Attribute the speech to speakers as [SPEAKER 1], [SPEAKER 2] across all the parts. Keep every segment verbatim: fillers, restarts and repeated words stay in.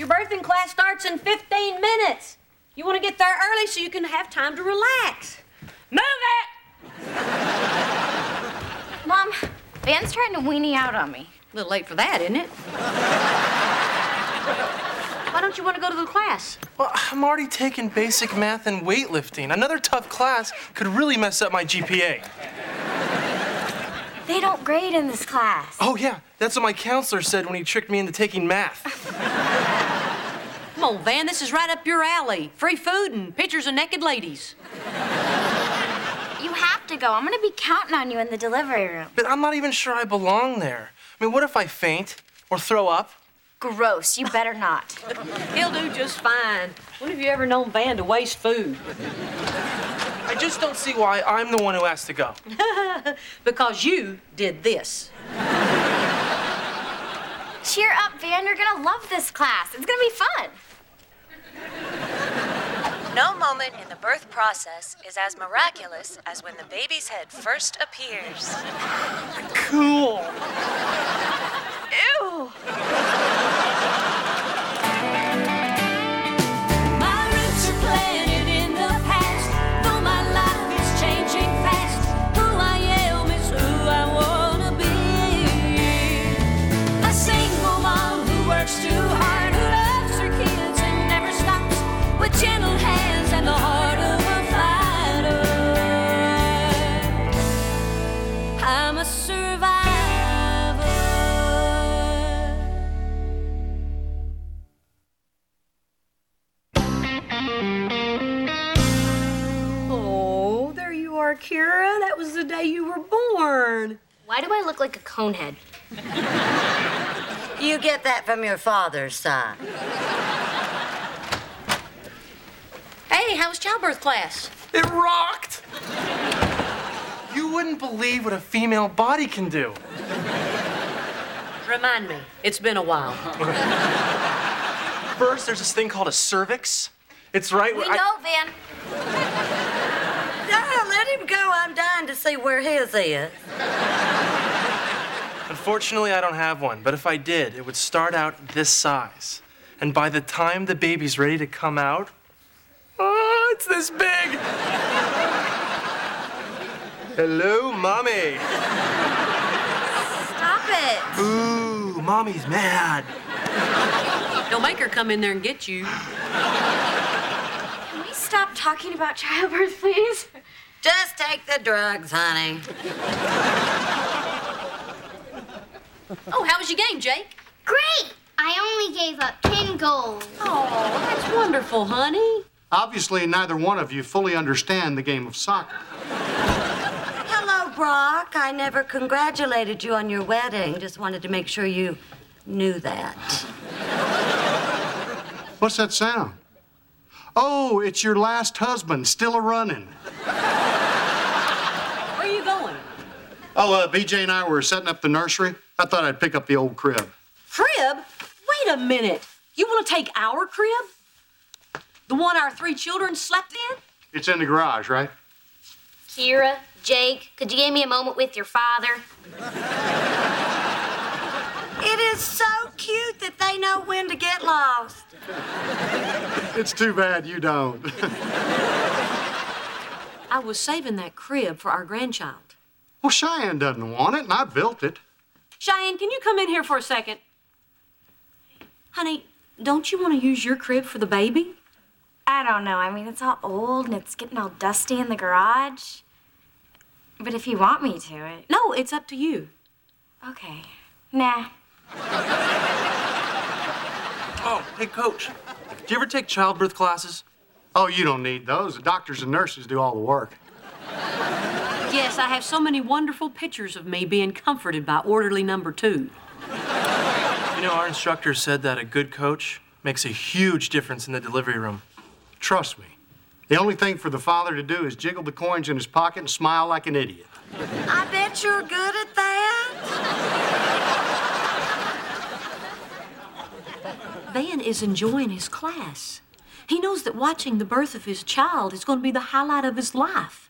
[SPEAKER 1] your birthing class starts in fifteen minutes. You want to get there early so you can have time to relax. Move it!
[SPEAKER 2] Mom, Van's trying to weenie out on me.
[SPEAKER 1] A little late for that, isn't it? Why don't you want to go to the class?
[SPEAKER 3] Well, I'm already taking basic math and weightlifting. Another tough class could really mess up my G P A.
[SPEAKER 2] They don't grade in this class.
[SPEAKER 3] Oh, yeah. That's what my counselor said when he tricked me into taking math.
[SPEAKER 1] Come on, Van, this is right up your alley. Free food and pictures of naked ladies.
[SPEAKER 2] You have to go. I'm gonna be counting on you in the delivery room.
[SPEAKER 3] But I'm not even sure I belong there. I mean, what if I faint or throw up?
[SPEAKER 2] Gross. You better not.
[SPEAKER 1] He'll do just fine. When have you ever known Van to waste food?
[SPEAKER 3] I just don't see why I'm the one who has to go.
[SPEAKER 1] Because you did this.
[SPEAKER 2] Cheer up, Van. You're gonna love this class. It's gonna be fun.
[SPEAKER 4] No moment in the birth process is as miraculous as when the baby's head first appears.
[SPEAKER 3] Cool.
[SPEAKER 2] Ew.
[SPEAKER 5] My roots are planted in the past, though my life is changing fast. Who I am is who I wanna be. A single mom who works too hard, who loves her kids and never stops, with gentle hands and the heart of a fighter. I'm a survivor.
[SPEAKER 1] Oh, there you are, Kira. That was the day you were born.
[SPEAKER 2] Why do I look like a conehead?
[SPEAKER 6] You get that from your father's side.
[SPEAKER 1] Hey, how was childbirth class?
[SPEAKER 3] It rocked! You wouldn't believe what a female body can do.
[SPEAKER 1] Remind me. It's been a while.
[SPEAKER 3] First, there's this thing called a cervix. It's right
[SPEAKER 2] We
[SPEAKER 3] where I...
[SPEAKER 2] know, Van.
[SPEAKER 6] Yeah, let him go. I'm dying to see where his is.
[SPEAKER 3] Unfortunately, I don't have one, but if I did, it would start out this size. And by the time the baby's ready to come out, oh, it's this big. Hello, Mommy.
[SPEAKER 2] Stop it.
[SPEAKER 3] Ooh, Mommy's mad.
[SPEAKER 1] Don't make her come in there and get you.
[SPEAKER 2] Can we stop talking about childbirth, please?
[SPEAKER 6] Just take the drugs, honey.
[SPEAKER 1] Oh, how was your game, Jake?
[SPEAKER 7] Great! I only gave up ten goals.
[SPEAKER 1] Oh, that's wonderful, honey.
[SPEAKER 8] Obviously, neither one of you fully understand the game of soccer.
[SPEAKER 6] Hello, Brock. I never congratulated you on your wedding. Just wanted to make sure you knew that.
[SPEAKER 8] What's that sound? Oh, it's your last husband, still a-running.
[SPEAKER 1] Where are you going?
[SPEAKER 8] Oh, uh, B J and I were setting up the nursery. I thought I'd pick up the old crib.
[SPEAKER 1] Crib? Wait a minute. You want to take our crib? The one our three children slept in?
[SPEAKER 8] It's in the garage, right?
[SPEAKER 7] Kira, Jake, could you give me a moment with your father?
[SPEAKER 6] It is so cute that they know when to get lost.
[SPEAKER 8] It's too bad you don't.
[SPEAKER 1] I was saving that crib for our grandchild.
[SPEAKER 8] Well, Cheyenne doesn't want it, and I built it.
[SPEAKER 1] Cheyenne, can you come in here for a second? Honey, don't you want to use your crib for the baby?
[SPEAKER 2] I don't know. I mean, it's all old and it's getting all dusty in the garage. But if you want me to, it...
[SPEAKER 1] No, it's up to you.
[SPEAKER 2] Okay. Nah.
[SPEAKER 3] Oh, hey, Coach. Do you ever take childbirth classes?
[SPEAKER 8] Oh, you don't need those. The doctors and nurses do all the work.
[SPEAKER 1] Yes, I have so many wonderful pictures of me being comforted by orderly number two.
[SPEAKER 3] You know, our instructor said that a good coach makes a huge difference in the delivery room.
[SPEAKER 8] Trust me. The only thing for the father to do is jiggle the coins in his pocket and smile like an idiot.
[SPEAKER 6] I bet you're good at that.
[SPEAKER 1] Van is enjoying his class. He knows that watching the birth of his child is going to be the highlight of his life.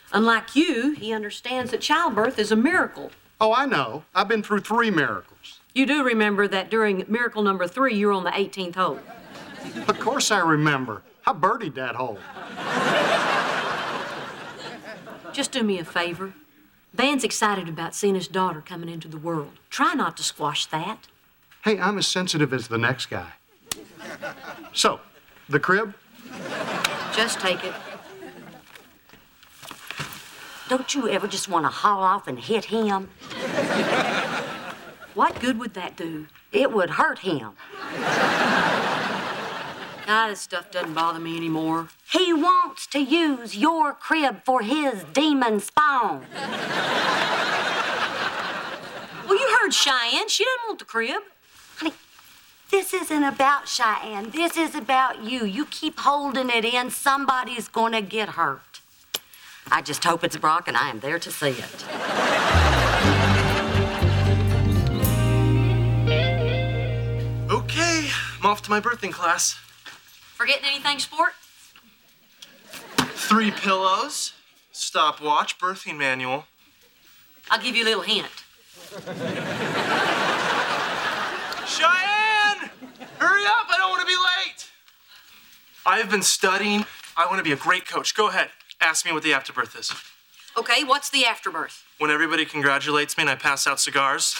[SPEAKER 1] Unlike you, he understands that childbirth is a miracle.
[SPEAKER 8] Oh, I know. I've been through three miracles.
[SPEAKER 1] You do remember that during miracle number three, you were on the eighteenth hole.
[SPEAKER 8] Of course I remember. I birdied that hole.
[SPEAKER 1] Just do me a favor. Van's excited about seeing his daughter coming into the world. Try not to squash that.
[SPEAKER 8] Hey, I'm as sensitive as the next guy. So, the crib?
[SPEAKER 1] Just take it.
[SPEAKER 6] Don't you ever just want to haul off and hit him?
[SPEAKER 1] What good would that do?
[SPEAKER 6] It would hurt him.
[SPEAKER 1] Ah, this stuff doesn't bother me anymore.
[SPEAKER 6] He wants to use your crib for his demon spawn.
[SPEAKER 1] Well, you heard Cheyenne. She doesn't want the crib.
[SPEAKER 6] Honey, this isn't about Cheyenne. This is about you. You keep holding it in, somebody's gonna get hurt. I just hope it's Brock, and I am there to see it.
[SPEAKER 3] Okay, I'm off to my birthing class.
[SPEAKER 1] Forgetting anything, sport?
[SPEAKER 3] Three pillows, stopwatch, birthing manual.
[SPEAKER 1] I'll give you a little hint.
[SPEAKER 3] Cheyenne! Hurry up, I don't want to be late! I have been studying. I want to be a great coach. Go ahead, ask me what the afterbirth is.
[SPEAKER 1] Okay, what's the afterbirth?
[SPEAKER 3] When everybody congratulates me and I pass out cigars.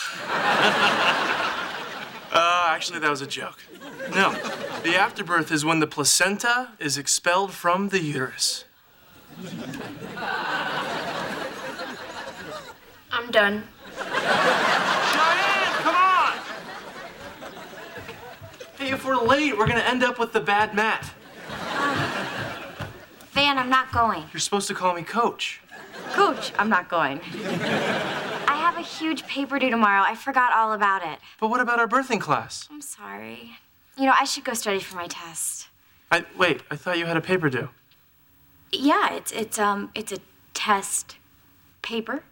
[SPEAKER 3] uh, actually, that was a joke. No, the afterbirth is when the placenta is expelled from the uterus.
[SPEAKER 2] I'm done.
[SPEAKER 3] Cheyenne, come on! Hey, if we're late, we're gonna end up with the bad mat.
[SPEAKER 2] Van, I'm not going.
[SPEAKER 3] You're supposed to call me Coach.
[SPEAKER 2] Coach, I'm not going. I have a huge paper due tomorrow. I forgot all about it.
[SPEAKER 3] But what about our birthing class?
[SPEAKER 2] I'm sorry. You know, I should go study for my test.
[SPEAKER 3] I wait, I thought you had a paper due.
[SPEAKER 2] Yeah, it's it's um it's a test paper.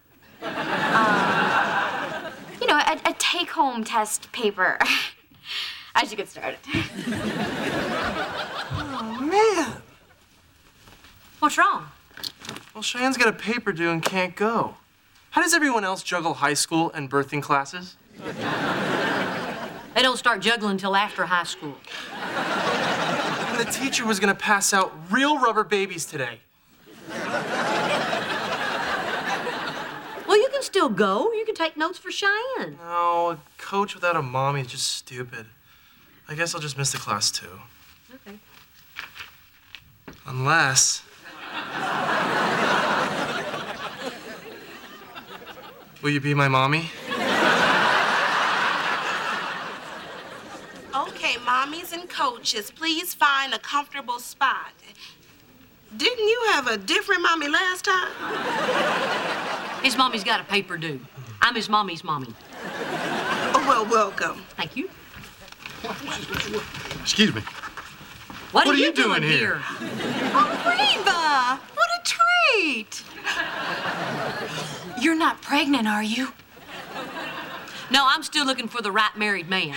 [SPEAKER 2] Um, you know, a, a take-home test paper. I should get started.
[SPEAKER 3] Oh man.
[SPEAKER 1] What's wrong?
[SPEAKER 3] Well, Cheyenne's got a paper due and can't go. How does everyone else juggle high school and birthing classes?
[SPEAKER 1] They don't start juggling until after high school.
[SPEAKER 3] And the teacher was gonna pass out real rubber babies today.
[SPEAKER 1] Well, you can still go. You can take notes for Cheyenne.
[SPEAKER 3] No, a coach without a mommy is just stupid. I guess I'll just miss the class too.
[SPEAKER 1] Okay.
[SPEAKER 3] Unless... Will you be my mommy?
[SPEAKER 9] Okay, mommies and coaches, please find a comfortable spot. Didn't you have a different mommy last time?
[SPEAKER 1] His mommy's got a paper due. I'm his mommy's mommy.
[SPEAKER 9] Oh, well, welcome.
[SPEAKER 1] Thank you.
[SPEAKER 8] Excuse me.
[SPEAKER 1] What,
[SPEAKER 8] What
[SPEAKER 1] are,
[SPEAKER 8] are
[SPEAKER 1] you,
[SPEAKER 8] you doing here?
[SPEAKER 9] Oh, Reva, what a treat.
[SPEAKER 5] You're not pregnant, are you?
[SPEAKER 1] No, I'm still looking for the right married man.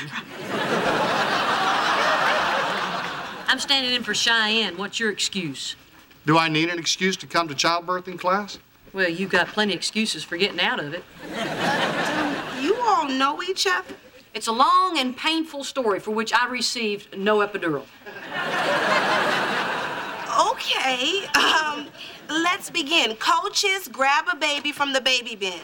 [SPEAKER 1] I'm standing in for Cheyenne. What's your excuse?
[SPEAKER 8] Do I need an excuse to come to childbirthing class?
[SPEAKER 1] Well, you've got plenty of excuses for getting out of it.
[SPEAKER 9] You all know each other?
[SPEAKER 1] It's a long and painful story for which I received no epidural.
[SPEAKER 9] Okay, um, let's begin. Coaches, grab a baby from the baby bin.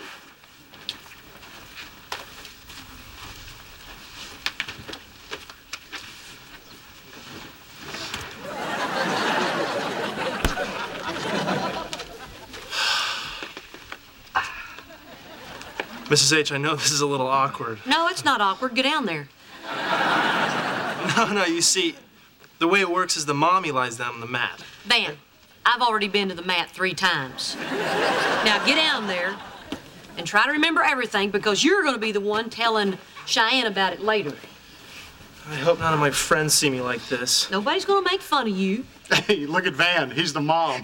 [SPEAKER 3] Missus H, I know this is a little awkward.
[SPEAKER 1] No, it's not awkward. Get down there.
[SPEAKER 3] No, no, you see, the way it works is the mommy lies down on the mat.
[SPEAKER 1] Van, I've already been to the mat three times. Now get down there and try to remember everything because you're going to be the one telling Cheyenne about it later.
[SPEAKER 3] I hope none of my friends see me like this.
[SPEAKER 1] Nobody's going to make fun of you.
[SPEAKER 8] Hey, look at Van. He's the mom.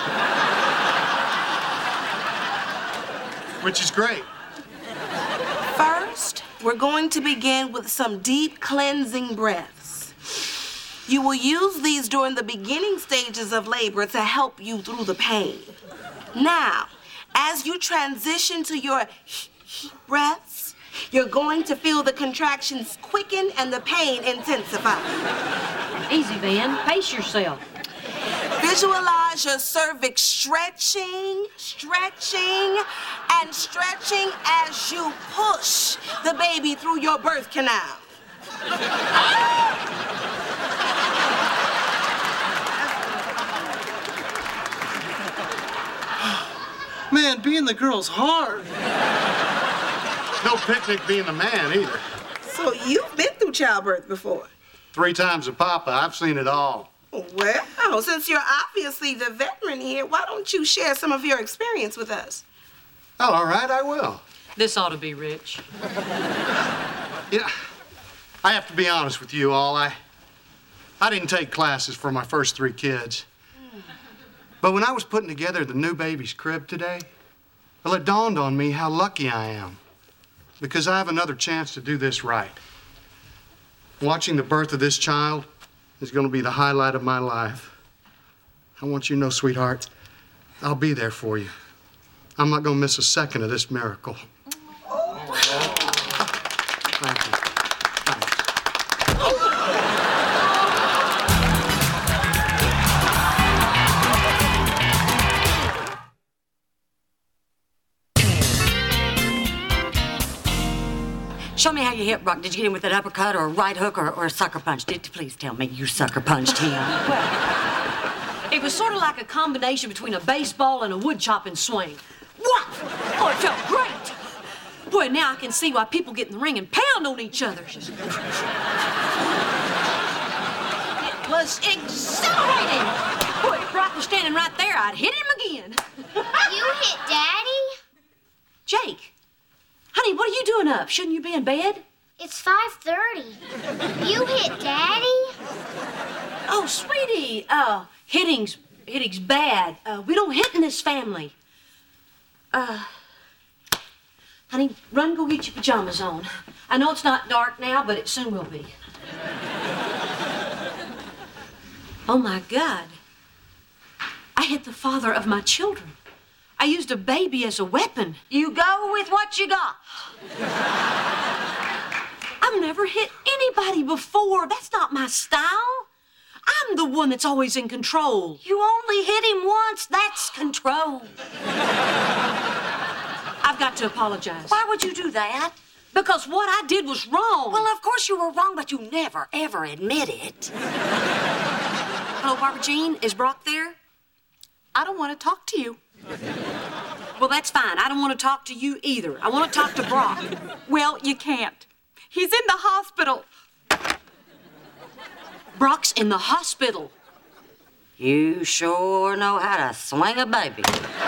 [SPEAKER 8] Which is great.
[SPEAKER 9] First, we're going to begin with some deep cleansing breaths. You will use these during the beginning stages of labor to help you through the pain. Now, as you transition to your breaths, You're going to feel the contractions quicken and the pain intensify.
[SPEAKER 1] Easy, Van. Pace yourself.
[SPEAKER 9] Visualize your cervix stretching, stretching, and stretching as you push the baby through your birth canal.
[SPEAKER 3] Man, being the girl's hard.
[SPEAKER 8] No picnic being the man either.
[SPEAKER 9] So you've been through childbirth before?
[SPEAKER 8] Three times a papa, I've seen it all.
[SPEAKER 9] Well, since you're obviously the veteran here, why don't you share some of your experience with us?
[SPEAKER 8] Oh, all right, I will.
[SPEAKER 1] This ought to be rich.
[SPEAKER 8] Yeah, I have to be honest with you all. I, I didn't take classes for my first three kids. But when I was putting together the new baby's crib today, well, it dawned on me how lucky I am because I have another chance to do this right. Watching the birth of this child is going to be the highlight of my life. I want you to know, sweetheart, I'll be there for you. I'm not going to miss a second of this miracle. Thank you.
[SPEAKER 6] Show me how you hit Brock. Did you hit him with an uppercut or a right hook or, or a sucker punch? Did please tell me you sucker punched him.
[SPEAKER 1] It was sort of like a combination between a baseball and a wood chopping swing. What? Oh, it felt great. Boy, now I can see why people get in the ring and pound on each other. It was exhilarating. Boy, if Brock was standing right there, I'd hit him again.
[SPEAKER 7] You hit Daddy?
[SPEAKER 1] Jake, honey, what are you doing up? Shouldn't you be in bed?
[SPEAKER 7] It's five thirty. You hit Daddy?
[SPEAKER 1] Oh, sweetie, uh, hitting's, hitting's bad. Uh, we don't hit in this family. Uh, honey, run go get your pajamas on. I know it's not dark now, but it soon will be. Oh, my God. I hit the father of my children. I used a baby as a weapon.
[SPEAKER 6] You go with what you got.
[SPEAKER 1] I've never hit anybody before. That's not my style. I'm the one that's always in control.
[SPEAKER 6] You only hit him once. That's control.
[SPEAKER 1] I've got to apologize.
[SPEAKER 6] Why would you do that?
[SPEAKER 1] Because what I did was wrong.
[SPEAKER 6] Well, of course you were wrong, but you never, ever admit it.
[SPEAKER 1] Hello, Barbara Jean. Is Brock there?
[SPEAKER 10] I don't want to talk to you.
[SPEAKER 1] Well, that's fine. I don't want to talk to you either. I want to talk to Brock.
[SPEAKER 10] Well, you can't. He's in the hospital.
[SPEAKER 1] Brock's in the hospital.
[SPEAKER 6] You sure know how to swing a baby.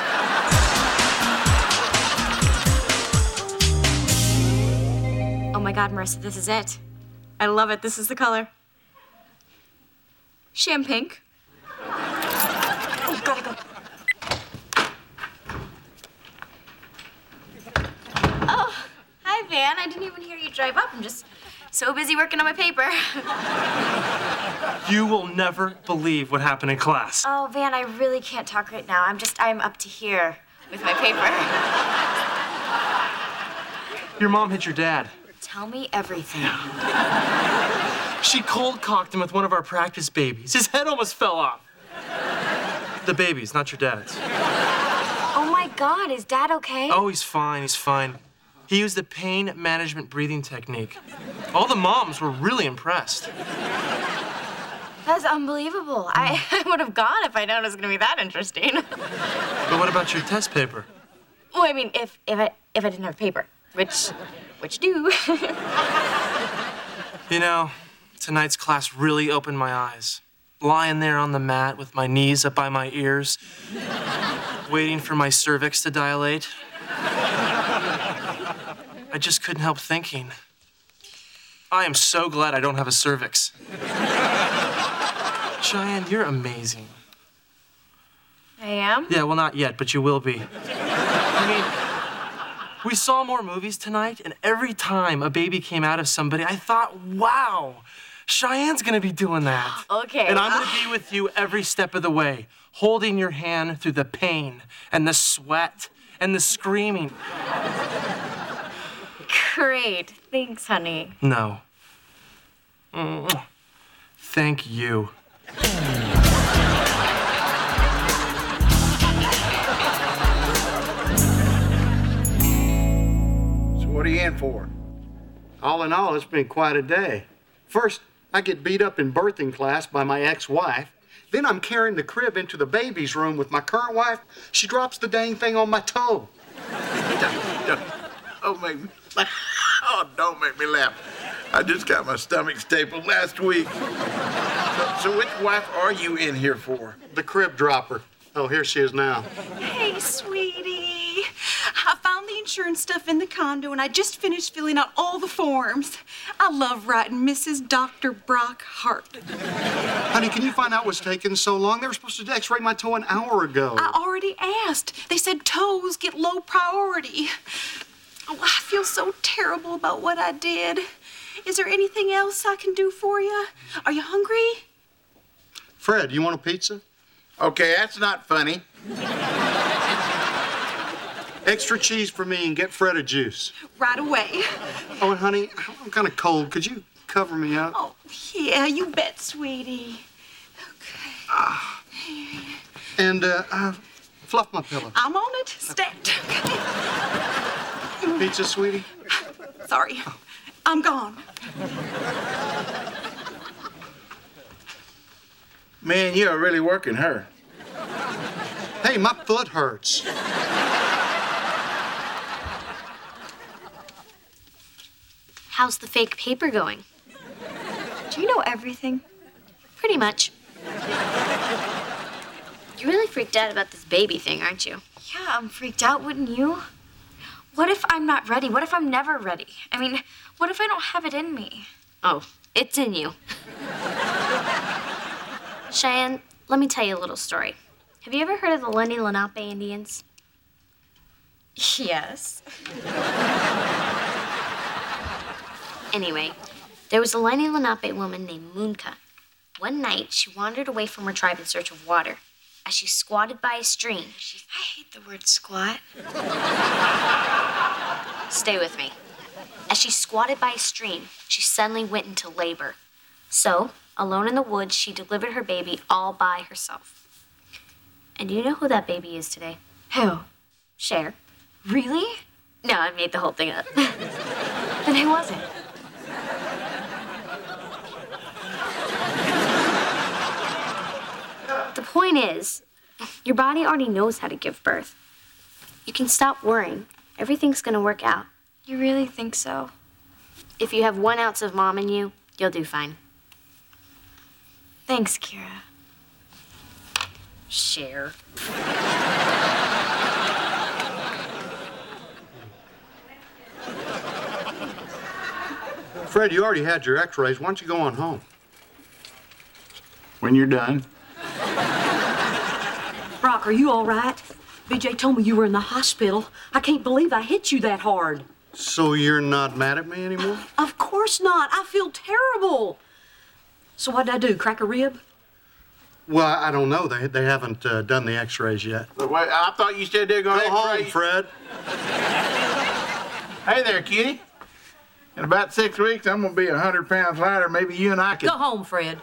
[SPEAKER 2] Oh my God, Marissa, this is it. I love it. This is the color. Champagne. Oh, gotta go. Oh, hi, Van. I didn't even hear you drive up. I'm just so busy working on my paper.
[SPEAKER 3] You will never believe what happened in class.
[SPEAKER 2] Oh, Van, I really can't talk right now. I'm just, I'm up to here with my paper.
[SPEAKER 3] Your mom hit your dad.
[SPEAKER 2] Tell me everything.
[SPEAKER 3] She cold-cocked him with one of our practice babies. His head almost fell off. The baby's, not your dad's.
[SPEAKER 2] Oh my God, is Dad okay?
[SPEAKER 3] Oh, he's fine, he's fine. He used the pain management breathing technique. All the moms were really impressed.
[SPEAKER 2] That's unbelievable. I, I would have gone if I'd known it was gonna be that interesting.
[SPEAKER 3] But what about your test paper?
[SPEAKER 2] Well, I mean, if if I if I didn't have paper, which which do.
[SPEAKER 3] You know, tonight's class really opened my eyes. Lying there on the mat with my knees up by my ears, waiting for my cervix to dilate. I just couldn't help thinking, I am so glad I don't have a cervix. Cheyenne, you're amazing.
[SPEAKER 2] I am?
[SPEAKER 3] Yeah, well, not yet, but you will be. I mean, we saw more movies tonight, and every time a baby came out of somebody, I thought, wow, Cheyenne's gonna be doing that.
[SPEAKER 2] Okay.
[SPEAKER 3] And I'm gonna be with you every step of the way, holding your hand through the pain and the sweat and the screaming.
[SPEAKER 2] Great. Thanks, honey.
[SPEAKER 3] No. Mm. Thank you.
[SPEAKER 11] So what are you in for?
[SPEAKER 8] All in all, it's been quite a day. First, I get beat up in birthing class by my ex-wife. Then I'm carrying the crib into the baby's room with my current wife. She drops the dang thing on my toe.
[SPEAKER 11] Oh, make me laugh. Oh, don't make me laugh. I just got my stomach stapled last week. So, so which wife are you in here for?
[SPEAKER 8] The crib dropper. Oh, here she is now.
[SPEAKER 10] Hey, sweetie. I found the insurance stuff in the condo, and I just finished filling out all the forms. I love writing Missus Doctor Brock Hart.
[SPEAKER 8] Honey, can you find out what's taking so long? They were supposed to x-ray my toe an hour ago.
[SPEAKER 10] I already asked. They said toes get low priority. Oh, I feel so terrible about what I did. Is there anything else I can do for you? Are you hungry?
[SPEAKER 8] Fred, you want a pizza?
[SPEAKER 11] Okay, that's not funny.
[SPEAKER 8] Extra cheese for me and get Fred a juice.
[SPEAKER 10] Right away.
[SPEAKER 8] Oh, and honey, I'm kind of cold. Could you cover me up?
[SPEAKER 10] Oh, yeah, you bet, sweetie. Okay.
[SPEAKER 8] Ah. And, uh, uh, fluff my pillow.
[SPEAKER 10] I'm on it. Stacked. Okay.
[SPEAKER 8] Pizza, sweetie?
[SPEAKER 10] Sorry. I'm gone.
[SPEAKER 11] Man, you are really working her.
[SPEAKER 8] Hey, my foot hurts.
[SPEAKER 7] How's the fake paper going?
[SPEAKER 2] Do you know everything?
[SPEAKER 7] Pretty much. You're really freaked out about this baby thing, aren't you?
[SPEAKER 2] Yeah, I'm freaked out, wouldn't you? What if I'm not ready? What if I'm never ready? I mean, what if I don't have it in me?
[SPEAKER 7] Oh, it's in you. Cheyenne, let me tell you a little story. Have you ever heard of the Lenni Lenape Indians?
[SPEAKER 2] Yes.
[SPEAKER 7] Anyway, there was a Lenni Lenape woman named Moonka. One night, she wandered away from her tribe in search of water. As she squatted by a stream, she...
[SPEAKER 2] I hate the word squat.
[SPEAKER 7] Stay with me. As she squatted by a stream, she suddenly went into labor. So, alone in the woods, she delivered her baby all by herself. And do you know who that baby is today?
[SPEAKER 2] Who?
[SPEAKER 7] Cher.
[SPEAKER 2] Really?
[SPEAKER 7] No, I made the whole thing up.
[SPEAKER 2] Then who was it?
[SPEAKER 7] The point is, your body already knows how to give birth. You can stop worrying. Everything's gonna work out.
[SPEAKER 2] You really think so?
[SPEAKER 7] If you have one ounce of mom in you, you'll do fine.
[SPEAKER 2] Thanks, Kira.
[SPEAKER 7] Cher.
[SPEAKER 8] Fred, you already had your x-rays. Why don't you go on home?
[SPEAKER 11] When you're done.
[SPEAKER 1] Brock, are you all right? B J told me you were in the hospital. I can't believe I hit you that hard.
[SPEAKER 8] So you're not mad at me anymore?
[SPEAKER 1] Of course not. I feel terrible. So what'd I do, crack a rib?
[SPEAKER 8] Well, I don't know. They, they haven't uh, done the x-rays yet.
[SPEAKER 11] But wait, I thought you said they're going to
[SPEAKER 8] Go home,
[SPEAKER 11] x-ray.
[SPEAKER 8] Fred.
[SPEAKER 11] Hey there, kitty. In about six weeks, I'm going to be a hundred pounds lighter. Maybe you and I could...
[SPEAKER 1] Go home, Fred.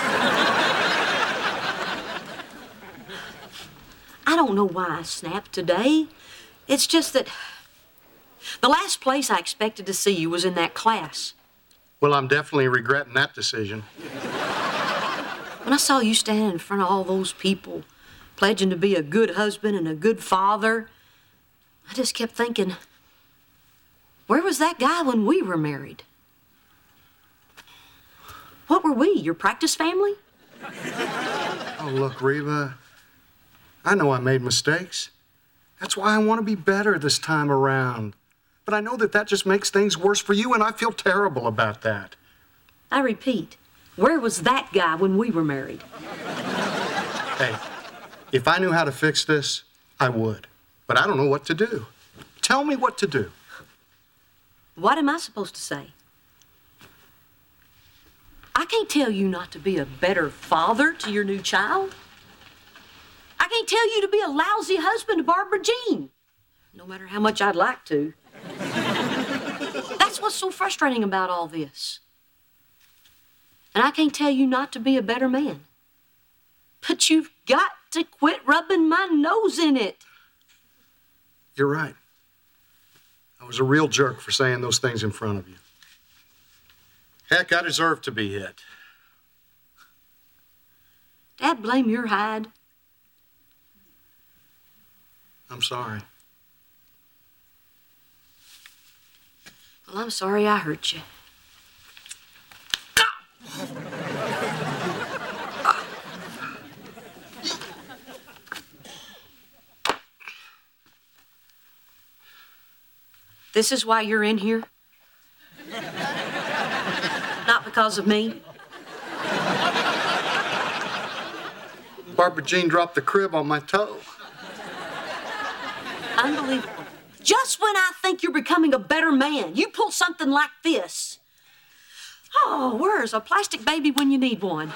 [SPEAKER 1] I don't know why I snapped today. It's just that the last place I expected to see you was in that class.
[SPEAKER 8] Well, I'm definitely regretting that decision.
[SPEAKER 1] When I saw you standing in front of all those people, pledging to be a good husband and a good father, I just kept thinking, where was that guy when we were married? What were we, your practice family?
[SPEAKER 8] Oh, look, Reva, I know I made mistakes. That's why I want to be better this time around. But I know that that just makes things worse for you, and I feel terrible about that.
[SPEAKER 1] I repeat, where was that guy when we were married?
[SPEAKER 8] Hey, if I knew how to fix this, I would. But I don't know what to do. Tell me what to do.
[SPEAKER 1] What am I supposed to say? I can't tell you not to be a better father to your new child. I can't tell you to be a lousy husband to Barbara Jean, no matter how much I'd like to. what's so frustrating about all this. And I can't tell you not to be a better man. But you've got to quit rubbing my nose in it.
[SPEAKER 8] You're right. I was a real jerk for saying those things in front of you. Heck, I deserve to be hit.
[SPEAKER 1] Dad, blame your hide.
[SPEAKER 8] I'm sorry.
[SPEAKER 1] Well, I'm sorry I hurt you. This is why you're in here? Not because of me?
[SPEAKER 8] Barbara Jean dropped the crib on my toe.
[SPEAKER 1] Unbelievable. Just when I think you're becoming a better man, you pull something like this. Oh, where's a plastic baby when you need one?